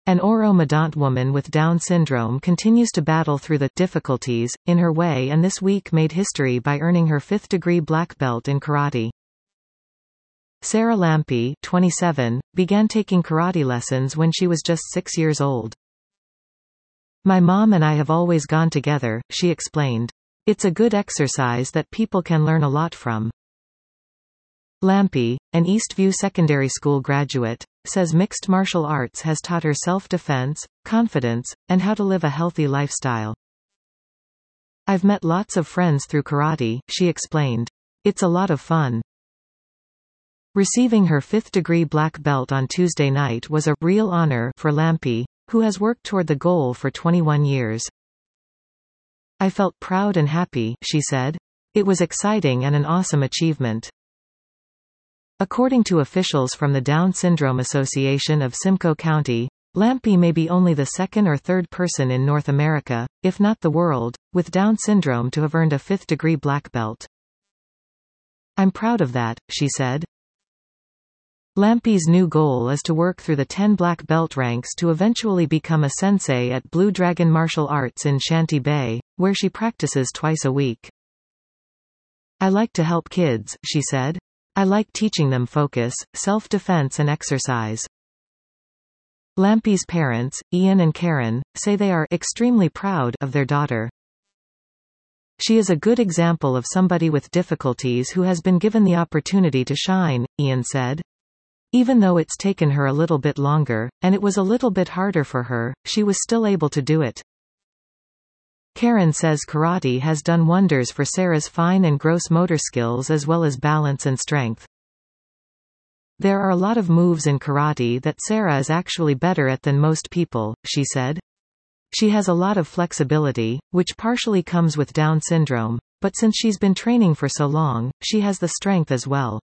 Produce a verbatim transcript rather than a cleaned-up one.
An Oro-Medonte woman with Down syndrome continues to battle through the difficulties in her way and this week made history by earning her fifth-degree black belt in karate. Sarah Lampe, twenty-seven, began taking karate lessons when she was just six years old. "My mom and I have always gone together," she explained. "It's a good exercise that people can learn a lot from." Lampe, an Eastview Secondary School graduate, says mixed martial arts has taught her self-defense, confidence, and how to live a healthy lifestyle. "I've met lots of friends through karate," she explained. "It's a lot of fun." Receiving her fifth-degree black belt on Tuesday night was a real honor for Lampe, who has worked toward the goal for twenty-one years. "I felt proud and happy," she said. "It was exciting and an awesome achievement." According to officials from the Down Syndrome Association of Simcoe County, Lampe may be only the second or third person in North America, if not the world, with Down syndrome to have earned a fifth-degree black belt. "I'm proud of that," she said. Lampe's new goal is to work through the ten black belt ranks to eventually become a sensei at Blue Dragon Martial Arts in Shanty Bay, where she practices twice a week. "I like to help kids," she said. "I like teaching them focus, self-defense and exercise." Lampe's parents, Ian and Karen, say they are extremely proud of their daughter. "She is a good example of somebody with difficulties who has been given the opportunity to shine," Ian said. "Even though it's taken her a little bit longer, and it was a little bit harder for her, she was still able to do it." Karen says karate has done wonders for Sarah's fine and gross motor skills as well as balance and strength. "There are a lot of moves in karate that Sarah is actually better at than most people," she said. "She has a lot of flexibility, which partially comes with Down syndrome, but since she's been training for so long, she has the strength as well."